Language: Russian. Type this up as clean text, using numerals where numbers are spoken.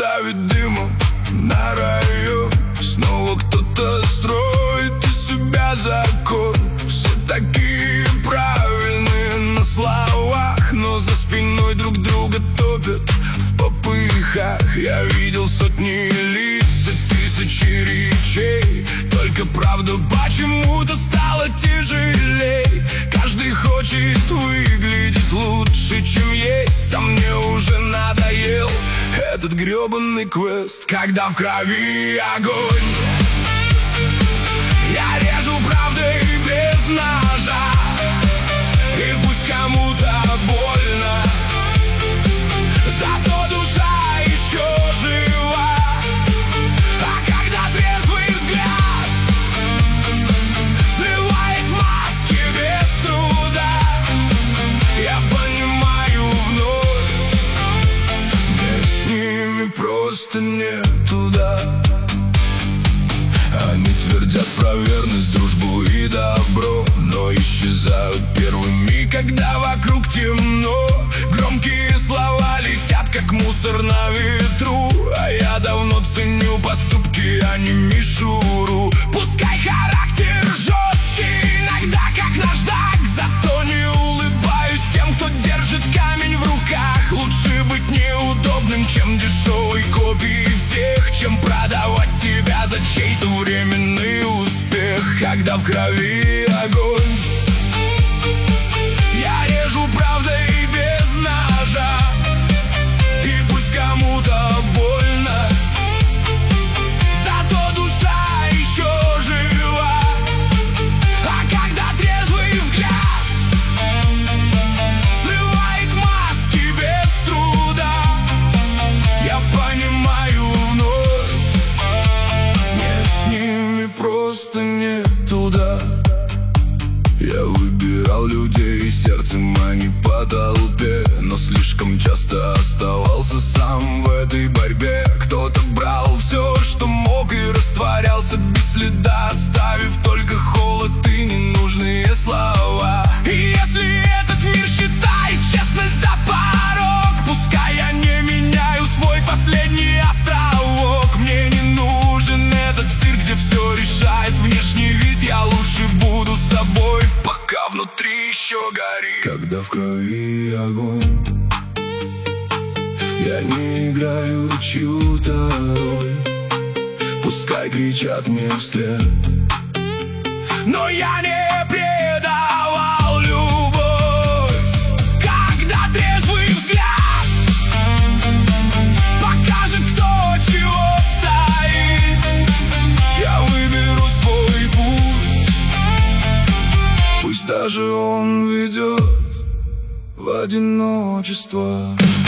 давит дымом на район. Снова кто-то строит из себя закон. Все такие правильные на словах, но за спиной друг друга топят в попыхах. Я видел сотни лиц и тысячи речей, только правда почему-то стало тяжелей. Каждый хочет выглядеть лучше, чем есть, а мне уже надоел этот гребаный квест. Когда в крови огонь, я режу правдой без ножа. И пусть кому-то больно, зато душа еще жива. А когда трезвый взгляд срывает маски без труда, я понимаю вновь, мне с ними просто не туда. Они твердят про верность, дружбу и добро, но исчезают первыми, когда вокруг темно. Громкие слова летят, как мусор на ветру, а я давно ценю поступки, а не мишуру. Пускай характер жесткий, иногда как наждак, зато не улыбаюсь тем, кто держит камень в руках. Лучше быть неудобным, чем дешевой копией всех, чем продавать себя за чей-то временный успех. Когда в крови огонь, я режу правдой без ножа. И пусть кому-то больно, зато душа еще жива. А когда трезвый взгляд срывает маски без труда, я понимаю вновь, мне с ними просто не туда. Я выбирал людей сердцем, а не по толпе, но слишком часто оставался сам в этой борьбе. Кто-то брал все, что мог, и растворялся без следа, оставив только холод и ненужные слова. И если этот мир считает честность за порог, пускай я не меняю свой последний островок. Мне не нужен этот цирк, где все решает внешний вид. Я лучше буду собой, пока внутри еще горит. Когда в крови огонь, я не играю чью-то роль. Пускай кричат мне вслед, но я не предавал любовь. Когда трезвый взгляд покажет, кто чего стоит, я выберу свой путь. Пусть даже он ведет в одиночество.